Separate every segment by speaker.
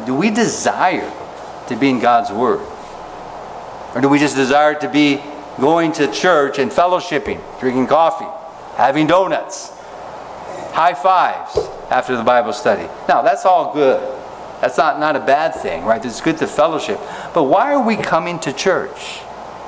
Speaker 1: do we desire to be in God's Word? Or do we just desire to be going to church and fellowshipping, drinking coffee, having donuts, high fives after the Bible study? Now, that's all good. That's not a bad thing, right? It's good to fellowship. But why are we coming to church?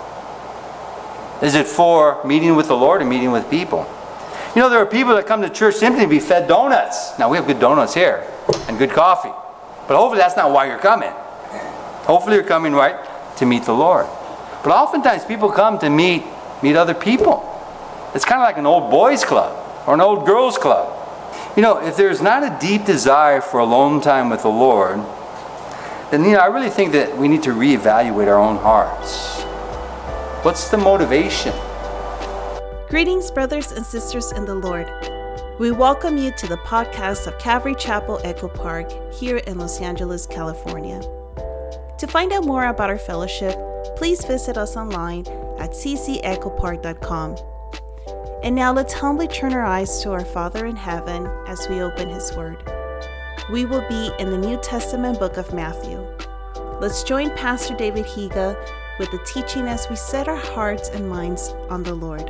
Speaker 1: Is it for meeting with the Lord or meeting with people? You know, there are people that come to church simply to be fed donuts. Now, we have good donuts here and good coffee. But hopefully that's not why you're coming. Hopefully you're coming, right, to meet the Lord. But oftentimes people come to meet other people. It's kind of like an old boys club or an old girls club. You know, if there's not a deep desire for alone time with the Lord, then, I really think that we need to reevaluate our own hearts. What's the motivation?
Speaker 2: Greetings, brothers and sisters in the Lord. We welcome you to the podcast of Calvary Chapel Echo Park here in Los Angeles, California. To find out more about our fellowship, please visit us online at ccechopark.com. And now let's humbly turn our eyes to our Father in heaven as we open His Word. We will be in the New Testament book of Matthew. Let's join Pastor David Higa with the teaching as we set our hearts and minds on the Lord.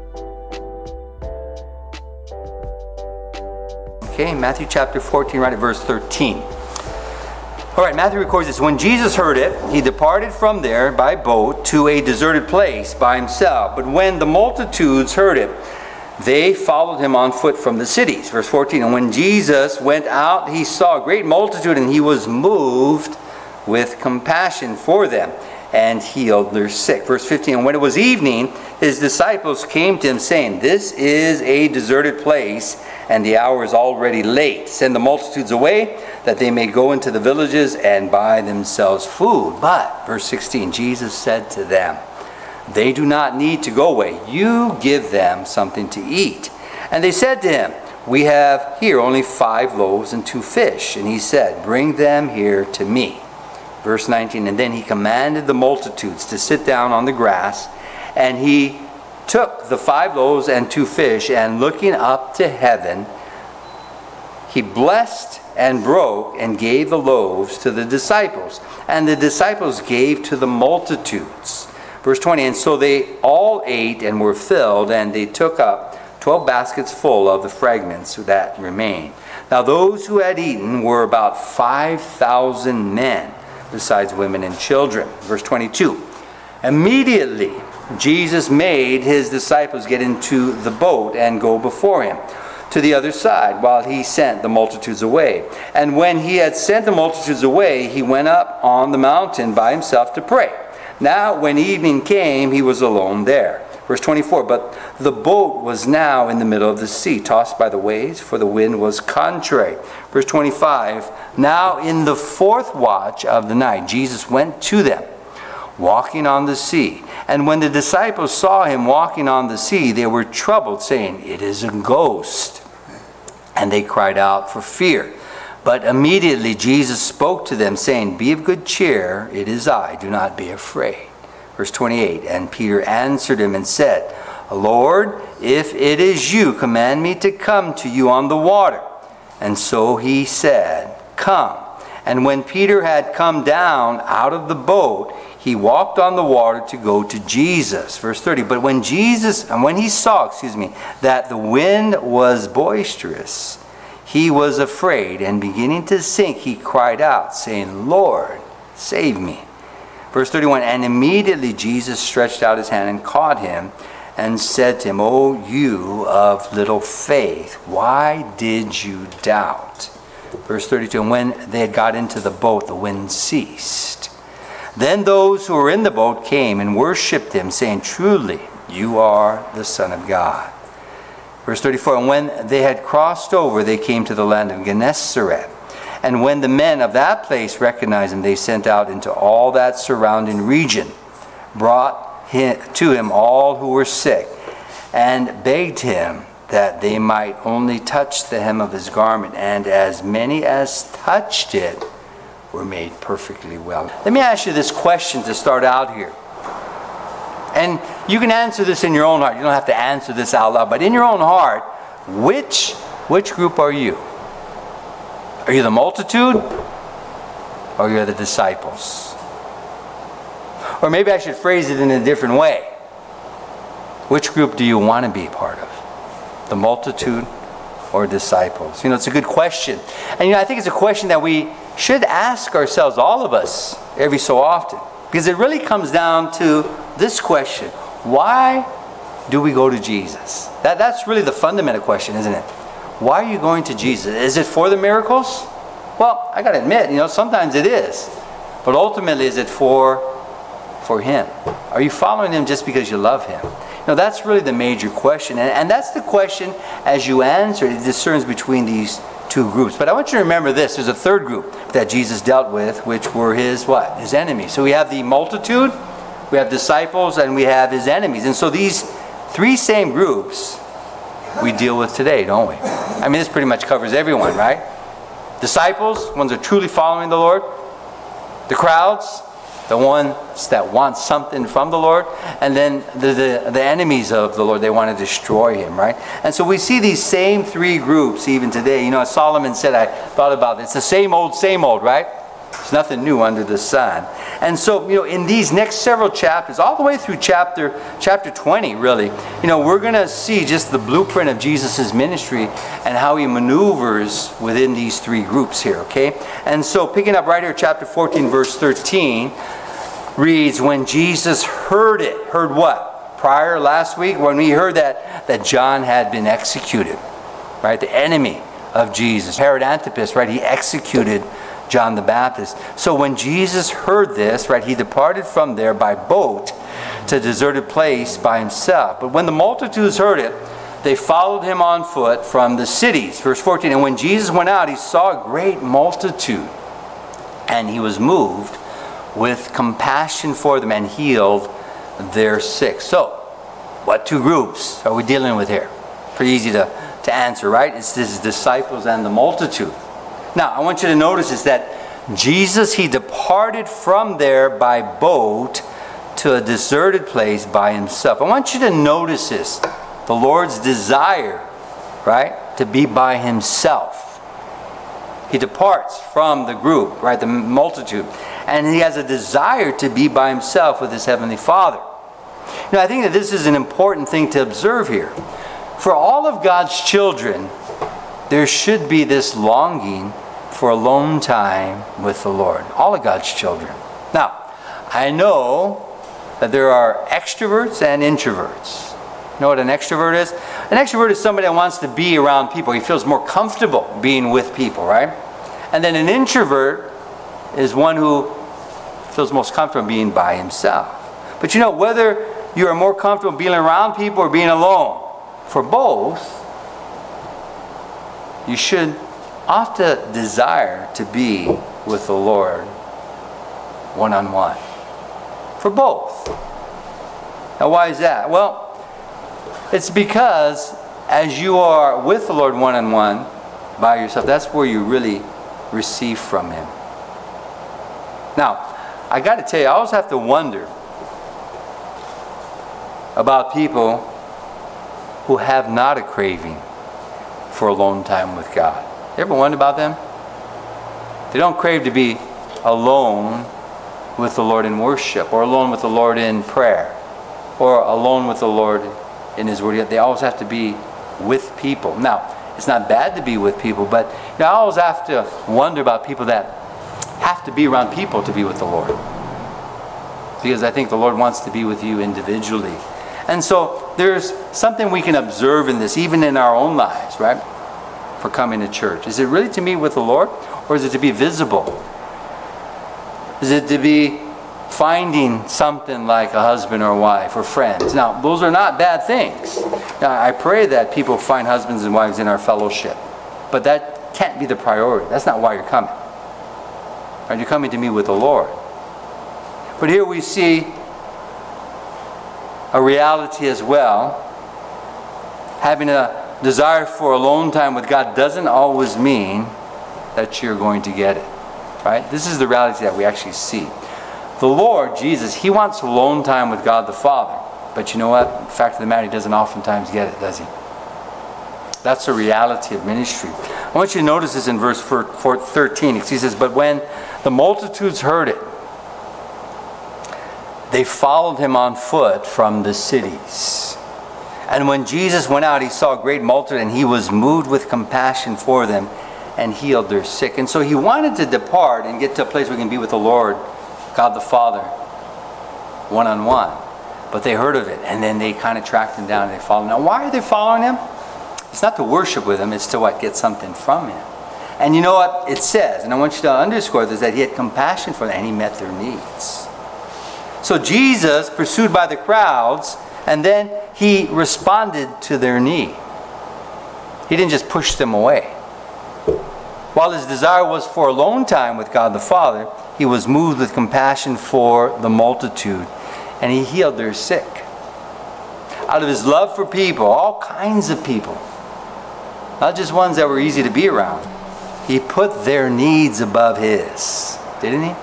Speaker 1: Okay, Matthew chapter 14, right at verse 13. All right, Matthew records this. When Jesus heard it, he departed from there by boat to a deserted place by himself. But when the multitudes heard it, they followed him on foot from the cities. Verse 14, and when Jesus went out, he saw a great multitude, and he was moved with compassion for them, and healed their sick. Verse 15, and when it was evening, his disciples came to him, saying, this is a deserted place, and the hour is already late. Send the multitudes away, that they may go into the villages and buy themselves food. But, verse 16, Jesus said to them, they do not need to go away. You give them something to eat. And they said to him, we have here only 5 loaves and 2 fish. And he said, bring them here to me. Verse 19, and then he commanded the multitudes to sit down on the grass, and he took the 5 loaves and 2 fish, and looking up to heaven, he blessed and broke and gave the loaves to the disciples, and the disciples gave to the multitudes. Verse 20, and so they all ate and were filled, and they took up 12 baskets full of the fragments that remained. Now those who had eaten were about 5,000 men, besides women and children. Verse 22, immediately Jesus made his disciples get into the boat and go before him to the other side, while he sent the multitudes away. And when he had sent the multitudes away, he went up on the mountain by himself to pray. Now when evening came, he was alone there. Verse 24, but the boat was now in the middle of the sea, tossed by the waves, for the wind was contrary. Verse 25, now in the 4th watch of the night, Jesus went to them, walking on the sea. And when the disciples saw him walking on the sea, they were troubled, saying, it is a ghost. And they cried out for fear. But immediately Jesus spoke to them, saying, be of good cheer, it is I, do not be afraid. Verse 28, and Peter answered him and said, Lord, if it is you, command me to come to you on the water. And so he said, come. And when Peter had come down out of the boat, he walked on the water to go to Jesus. Verse 30, but when he saw, that the wind was boisterous, he was afraid, and beginning to sink, he cried out, saying, Lord, save me. Verse 31, and immediately Jesus stretched out his hand and caught him, and said to him, O you of little faith, why did you doubt? Verse 32, and when they had got into the boat, the wind ceased. Then those who were in the boat came and worshipped him, saying, truly, you are the Son of God. Verse 34, and when they had crossed over, they came to the land of Gennesaret. And when the men of that place recognized him, they sent out into all that surrounding region, brought to him all who were sick, and begged him that they might only touch the hem of his garment. And as many as touched it were made perfectly well. Let me ask you this question to start out here. And you can answer this in your own heart. You don't have to answer this out loud. But in your own heart, which group are you? Are you the multitude? or you're the disciples? Or maybe I should phrase it in a different way. Which group do you want to be a part of? The multitude or disciples? You know, it's a good question. And I think it's a question that we should ask ourselves, all of us, every so often. Because it really comes down to this question. Why do we go to Jesus? That's really the fundamental question, isn't it? Why are you going to Jesus? Is it for the miracles? Well, I got to admit, sometimes it is. But ultimately, is it for Him? Are you following Him just because you love Him? That's really the major question. And that's the question, as you answer, it discerns between these two groups. But I want you to remember this. There's a third group that Jesus dealt with, which were His what? His enemies. So we have the multitude, we have disciples, and we have His enemies. And so these three same groups we deal with today, don't we? I mean, this pretty much covers everyone, right? Disciples, ones that are truly following the Lord. The crowds, the ones that want something from the Lord. And then the enemies of the Lord, they want to destroy Him, right? And so we see these same three groups even today. As Solomon said, I thought about it. It's the same old, right? There's nothing new under the sun. And so, in these next several chapters, all the way through chapter 20, really, we're going to see just the blueprint of Jesus' ministry and how He maneuvers within these three groups here, okay? And so, picking up right here, chapter 14, verse 13, reads, when Jesus heard it. Heard what? Last week, when we heard that John had been executed, right? The enemy of Jesus, Herod Antipas, right? He executed John the Baptist. So when Jesus heard this, right, He departed from there by boat to a deserted place by Himself. But when the multitudes heard it, they followed Him on foot from the cities. Verse 14, and when Jesus went out, He saw a great multitude, and He was moved with compassion for them and healed their sick. So, what two groups are we dealing with here? Pretty easy to answer, right? It's His disciples and the multitude. Now, I want you to notice is that Jesus, He departed from there by boat to a deserted place by Himself. I want you to notice this. The Lord's desire, right, to be by Himself. He departs from the group, right, the multitude. And He has a desire to be by Himself with His Heavenly Father. I think that this is an important thing to observe here. For all of God's children, there should be this longing for alone time with the Lord. All of God's children. Now, I know that there are extroverts and introverts. You know what an extrovert is? An extrovert is somebody that wants to be around people. He feels more comfortable being with people, right? And then an introvert is one who feels most comfortable being by himself. But whether you are more comfortable being around people or being alone, for both, you ought to desire to be with the Lord one-on-one. For both. Now, why is that? Well, it's because as you are with the Lord one-on-one by yourself, that's where you really receive from Him. Now, I got to tell you, I always have to wonder about people who have not a craving for alone time with God. You ever wonder about them? They don't crave to be alone with the Lord in worship, or alone with the Lord in prayer, or alone with the Lord in His Word. Yet they always have to be with people. Now, it's not bad to be with people, but I always have to wonder about people that have to be around people to be with the Lord. Because I think the Lord wants to be with you individually. And so there's something we can observe in this, even in our own lives, right? For coming to church. Is it really to meet with the Lord, or is it to be visible? Is it to be finding something like a husband or a wife or friends? Now, those are not bad things. Now, I pray that people find husbands and wives in our fellowship. But that can't be the priority. That's not why you're coming. Right? You're coming to meet with the Lord. But here we see a reality as well. Having a desire for alone time with God doesn't always mean that you're going to get it. Right? This is the reality that we actually see. The Lord, Jesus, He wants alone time with God the Father. But you know what? The fact of the matter, He doesn't oftentimes get it, does He? That's the reality of ministry. I want you to notice this in verse 13. He says, but when The multitudes heard it. They followed him on foot from the cities. And when Jesus went out, he saw a great multitude, and he was moved with compassion for them and healed their sick. And so he wanted to depart and get to a place where he can be with the Lord, God the Father, one-on-one. But they heard of it, and then they kind of tracked him down and they followed him. Now, why are they following him? It's not to worship with him, it's to what? Get something from him. And you know what it says, and I want you to underscore this, that he had compassion for them and he met their needs. So Jesus, pursued by the crowds, and then he responded to their need. He didn't just push them away. While his desire was for alone time with God the Father, he was moved with compassion for the multitude, and he healed their sick. Out of his love for people, all kinds of people, not just ones that were easy to be around, he put their needs above his, didn't he?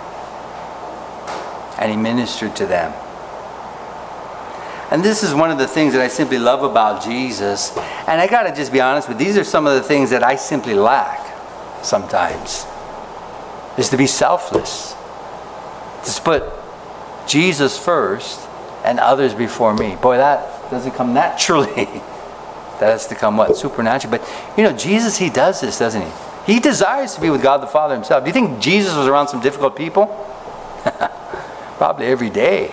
Speaker 1: And he ministered to them. And this is one of the things that I simply love about Jesus. And I got to just be honest with you, these are some of the things that I simply lack sometimes. Is to be selfless. To put Jesus first and others before me. Boy, that doesn't come naturally. That has to come what? Supernaturally. But you know, Jesus, he does this, doesn't he? He desires to be with God the Father himself. Do you think Jesus was around some difficult people? Probably every day.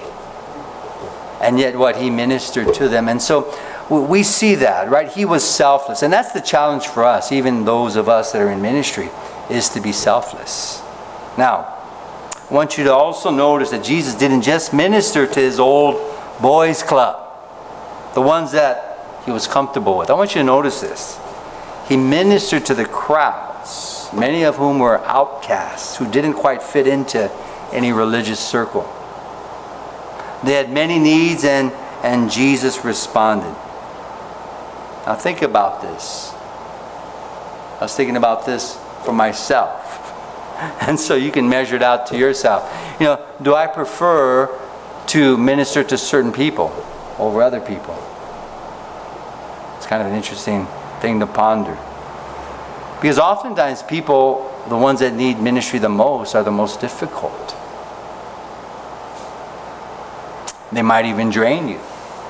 Speaker 1: And yet what? He ministered to them. And so we see that, right? He was selfless. And that's the challenge for us, even those of us that are in ministry, is to be selfless. Now, I want you to also notice that Jesus didn't just minister to his old boys club, the ones that he was comfortable with. I want you to notice this. He ministered to the crowds, many of whom were outcasts, who didn't quite fit into any religious circle. They had many needs, and Jesus responded. Now think about this. I was thinking about this for myself. And so you can measure it out to yourself. You know, do I prefer to minister to certain people over other people? It's kind of an interesting thing to ponder. Because oftentimes people, the ones that need ministry the most, are the most difficult. They might even drain you.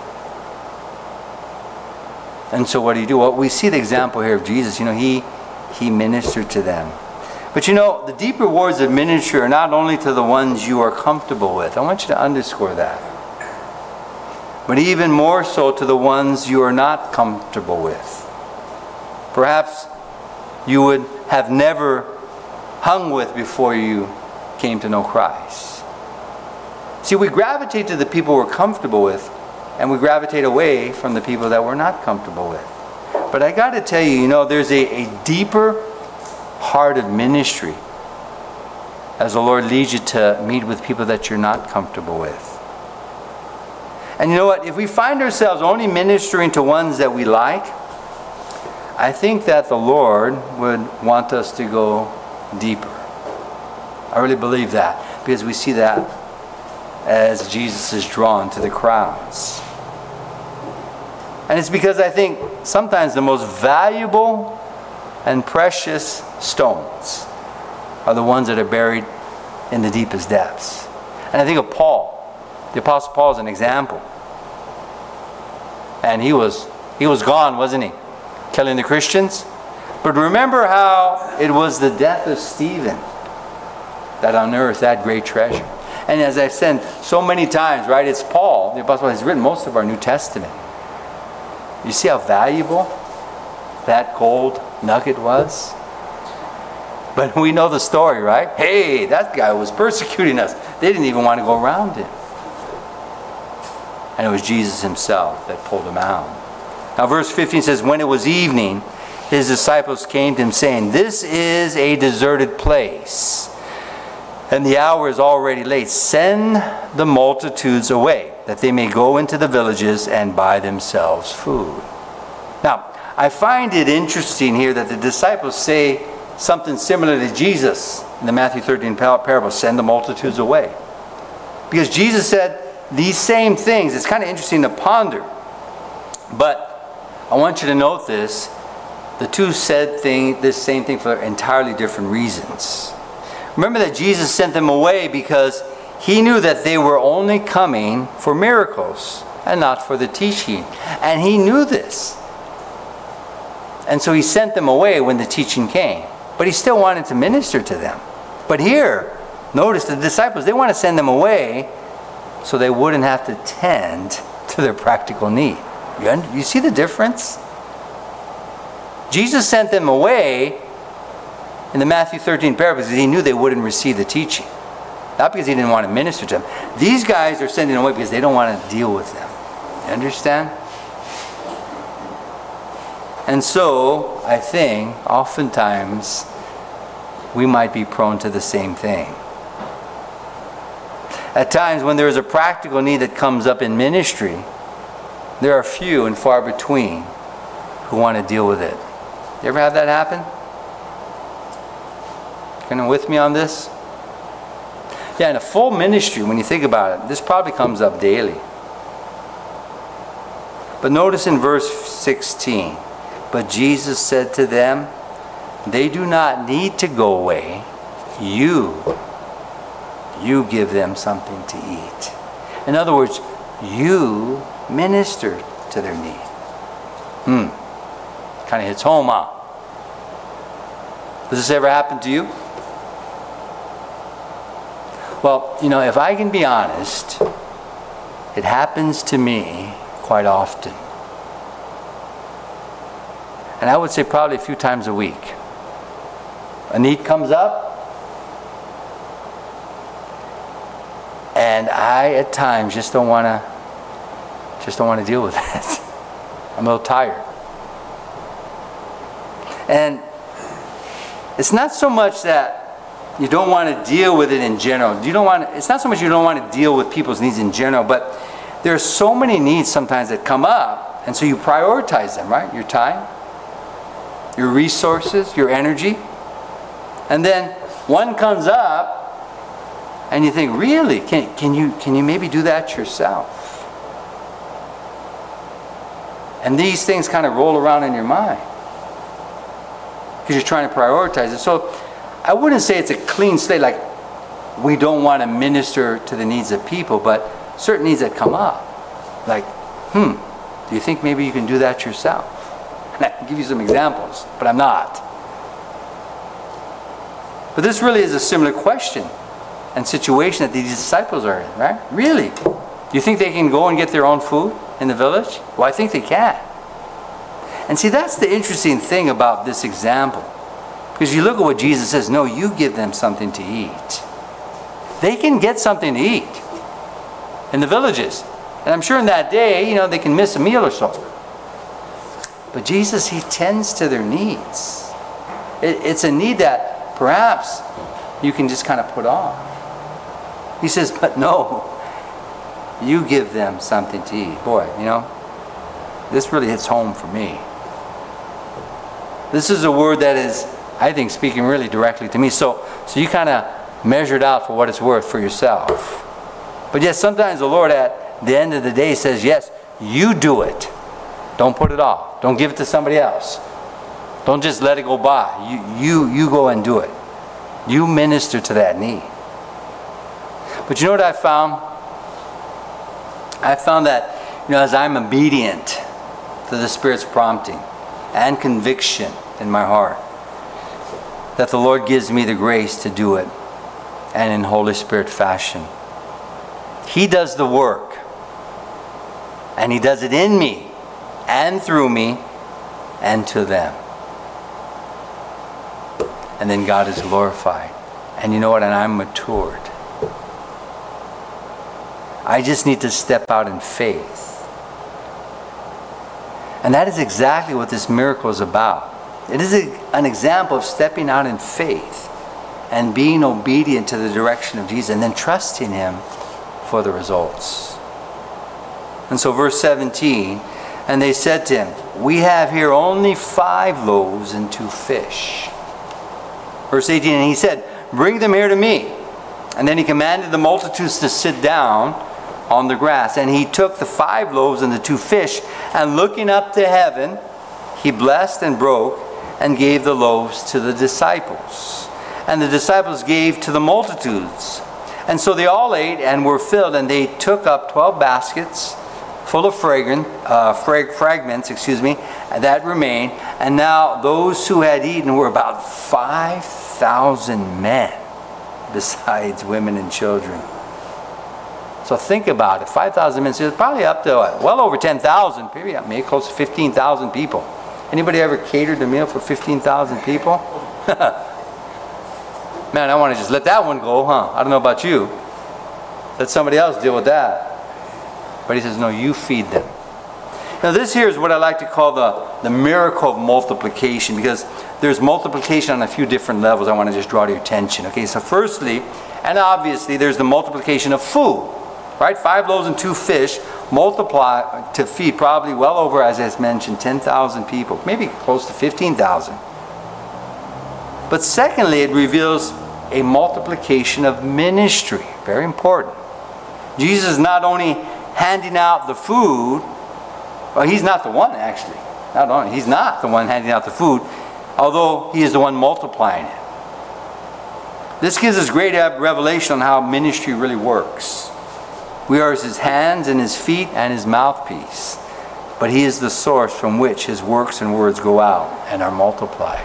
Speaker 1: And so what do you do? Well, we see the example here of Jesus. You know, he ministered to them. But you know, the deep rewards of ministry are not only to the ones you are comfortable with. I want you to underscore that. But even more so to the ones you are not comfortable with. Perhaps you would have never hung with before you came to know Christ. See, we gravitate to the people we're comfortable with, and we gravitate away from the people that we're not comfortable with. But I got to tell you, you know, there's a deeper heart of ministry as the Lord leads you to meet with people that you're not comfortable with. And you know what? If we find ourselves only ministering to ones that we like, I think that the Lord would want us to go deeper. I really believe that, because we see that as Jesus is drawn to the crowds. And it's because I think sometimes the most valuable and precious stones are the ones that are buried in the deepest depths. And I think of Paul. The Apostle Paul is an example. And he was gone, wasn't he? Killing the Christians. But remember how it was the death of Stephen that unearthed that great treasure. And as I've said so many times, right, it's Paul, the Apostle Paul, has written most of our New Testament. You see how valuable that gold nugget was? But we know the story, right? Hey, that guy was persecuting us. They didn't even want to go around him. And it was Jesus himself that pulled him out. Now verse 15 says, when it was evening, his disciples came to him saying, this is a deserted place, and the hour is already late. Send the multitudes away, that they may go into the villages and buy themselves food. Now, I find it interesting here that the disciples say something similar to Jesus in the Matthew 13 parable, send the multitudes away. Because Jesus said these same things. It's kind of interesting to ponder. But I want you to note this. The two said this same thing for entirely different reasons. Remember that Jesus sent them away because he knew that they were only coming for miracles and not for the teaching. And he knew this. And so he sent them away when the teaching came. But he still wanted to minister to them. But here, notice the disciples, they want to send them away so they wouldn't have to tend to their practical need. You see the difference? Jesus sent them away in the Matthew 13 parable because he knew they wouldn't receive the teaching. Not because he didn't want to minister to them. These guys are sending them away because they don't want to deal with them. You understand? And so, I think, oftentimes, we might be prone to the same thing. At times, when there is a practical need that comes up in ministry, there are few and far between who want to deal with it. You ever have that happen? Kind of with me on this? Yeah, in a full ministry, when you think about it, this probably comes up daily. But notice in verse 16, but Jesus said to them, they do not need to go away. You give them something to eat. In other words, you minister to their need. Kind of hits home, huh? Does this ever happen to you? Well, if I can be honest, it happens to me quite often. And I would say probably a few times a week. A need comes up, and I at times just don't want to deal with it. I'm a little tired. And it's not so much that you don't want to deal with it in general. It's not so much you don't want to deal with people's needs in general, but there are so many needs sometimes that come up, and so you prioritize them, right? Your time, your resources, your energy. And then one comes up, and you think, really, can you maybe do that yourself? And these things kind of roll around in your mind because you're trying to prioritize it. So I wouldn't say it's a clean slate, like we don't want to minister to the needs of people, but certain needs that come up, like, do you think maybe you can do that yourself? And I can give you some examples, but I'm not. But this really is a similar question and situation that these disciples are in, right? Really? Do you think they can go and get their own food in the village? Well, I think they can. And see, that's the interesting thing about this example. Because you look at what Jesus says, no, you give them something to eat. They can get something to eat in the villages. And I'm sure in that day, they can miss a meal or so. But Jesus, he tends to their needs. It's a need that perhaps you can just kind of put off. He says, but no, you give them something to eat. Boy, this really hits home for me. This is a word that is, I think, speaking really directly to me. So you kind of measure it out for what it's worth for yourself. But yet sometimes the Lord at the end of the day says, yes, you do it. Don't put it off. Don't give it to somebody else. Don't just let it go by. You go and do it. You minister to that need. But you know what I found? I found that, as I'm obedient to the Spirit's prompting and conviction in my heart, that the Lord gives me the grace to do it, and in Holy Spirit fashion. He does the work, and He does it in me and through me and to them. And then God is glorified. And you know what? And I'm matured. I just need to step out in faith. And that is exactly what this miracle is about. It is an example of stepping out in faith and being obedient to the direction of Jesus and then trusting Him for the results. And so verse 17, and they said to Him, we have here only 5 loaves and 2 fish. Verse 18, and He said, bring them here to me. And then He commanded the multitudes to sit down on the grass. And He took the 5 loaves and the 2 fish, and looking up to heaven, He blessed and broke and gave the loaves to the disciples. and the disciples gave to the multitudes. And so they all ate and were filled, and they took up 12 baskets full of fragments, that remained. And now those who had eaten were about 5,000 men, besides women and children. So think about it, 5,000 men, so it's probably up to well over 10,000, maybe close to 15,000 people. Anybody ever catered a meal for 15,000 people? Man, I want to just let that one go, huh? I don't know about you. Let somebody else deal with that. But he says, no, you feed them. Now this here is what I like to call the miracle of multiplication, because there's multiplication on a few different levels I want to just draw to your attention. Okay, so firstly, and obviously, there's the multiplication of food. Right? 5 loaves and 2 fish multiply to feed probably well over, as I mentioned, 10,000 people. Maybe close to 15,000. But secondly, it reveals a multiplication of ministry. Very important. Jesus is not only handing out the food, well, he's not the one actually. He's not the one handing out the food, although he is the one multiplying it. This gives us great revelation on how ministry really works. We are his hands and his feet and his mouthpiece. But he is the source from which his works and words go out and are multiplied.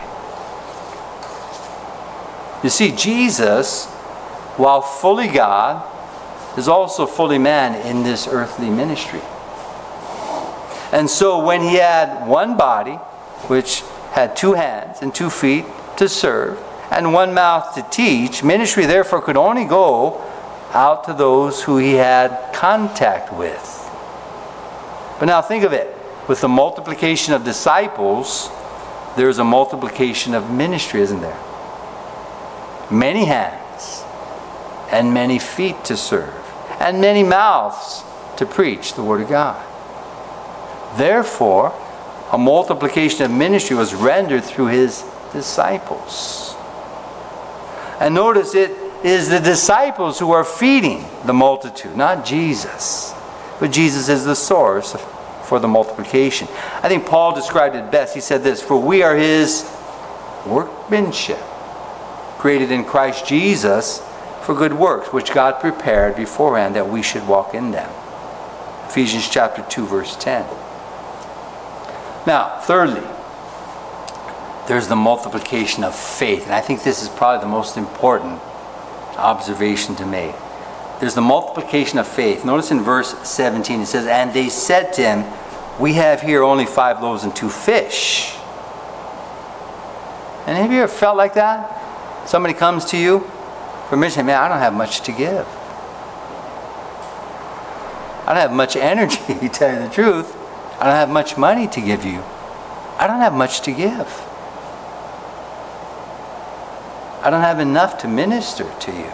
Speaker 1: You see, Jesus, while fully God, is also fully man in this earthly ministry. And so when he had one body, which had 2 hands and 2 feet to serve, and 1 mouth to teach, ministry therefore could only go out to those who he had contact with. But now think of it. With the multiplication of disciples, there's a multiplication of ministry, isn't there? Many hands and many feet to serve, and many mouths to preach the Word of God. Therefore, a multiplication of ministry was rendered through his disciples. And notice it is the disciples who are feeding the multitude, not Jesus. But Jesus is the source for the multiplication. I think Paul described it best. He said this, "For we are his workmanship, created in Christ Jesus for good works, which God prepared beforehand that we should walk in them." Ephesians chapter 2, verse 10. Now, thirdly, there's the multiplication of faith. And I think this is probably the most important observation to make. There's the multiplication of faith. Notice in verse 17 it says, "And they said to him, we have here only 5 loaves and 2 fish." And have you ever felt like that? Somebody comes to you for mission, man, I don't have much to give. I don't have much energy, to tell you the truth. I don't have much money to give you. I don't have much to give. I don't have enough to minister to you.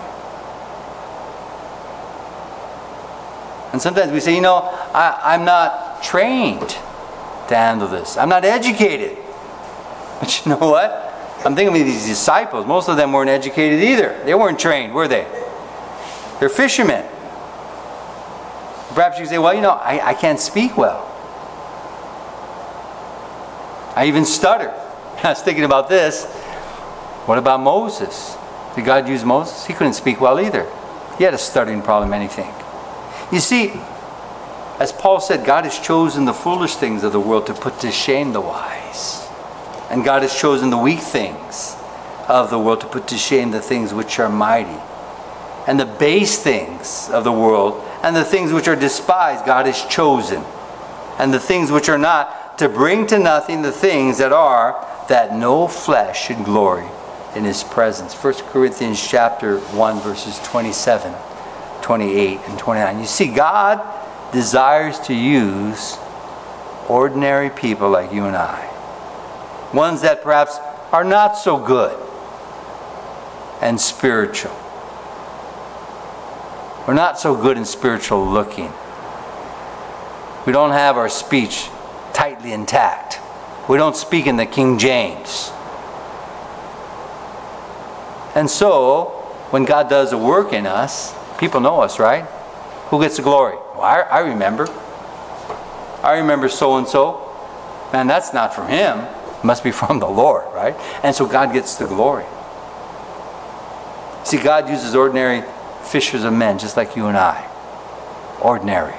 Speaker 1: And sometimes we say, I'm not trained to handle this. I'm not educated. But you know what? I'm thinking of these disciples. Most of them weren't educated either. They weren't trained, were they? They're fishermen. Perhaps you say, well, I can't speak well. I even stutter. I was thinking about this. What about Moses? Did God use Moses? He couldn't speak well either. He had a stuttering problem, anything. You see, as Paul said, God has chosen the foolish things of the world to put to shame the wise. And God has chosen the weak things of the world to put to shame the things which are mighty. And the base things of the world and the things which are despised, God has chosen. And the things which are not, to bring to nothing the things that are, that no flesh should glory in his presence. 1 Corinthians chapter 1, verses 27, 28, and 29. You see, God desires to use ordinary people like you and I. Ones that perhaps are not so good and spiritual. We're not so good and spiritual looking. We don't have our speech tightly intact. We don't speak in the King James. And so, when God does a work in us, people know us, right? Who gets the glory? Well, I remember. I remember so-and-so. Man, that's not from him. It must be from the Lord, right? And so God gets the glory. See, God uses ordinary fishers of men, just like you and I. Ordinary.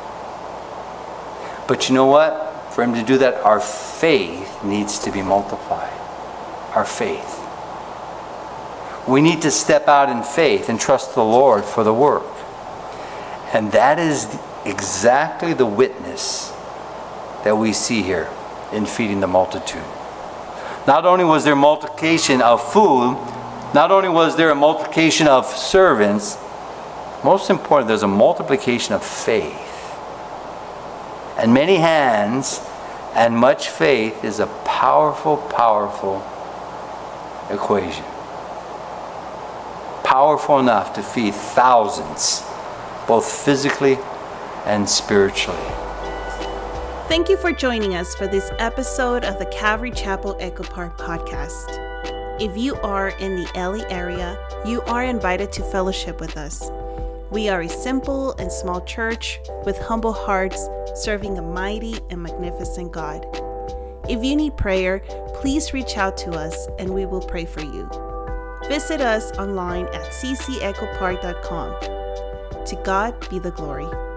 Speaker 1: But you know what? For Him to do that, our faith needs to be multiplied. Our faith. We need to step out in faith and trust the Lord for the work. And that is exactly the witness that we see here in feeding the multitude. Not only was there multiplication of food, not only was there a multiplication of servants, most important, there's a multiplication of faith. And many hands and much faith is a powerful, powerful equation. Powerful enough to feed thousands, both physically and spiritually.
Speaker 2: Thank you for joining us for this episode of the Calvary Chapel Echo Park podcast. If you are in the LA area, you are invited to fellowship with us. We are a simple and small church with humble hearts serving a mighty and magnificent God. If you need prayer, please reach out to us and we will pray for you. Visit us online at ccechopark.com. To God be the glory.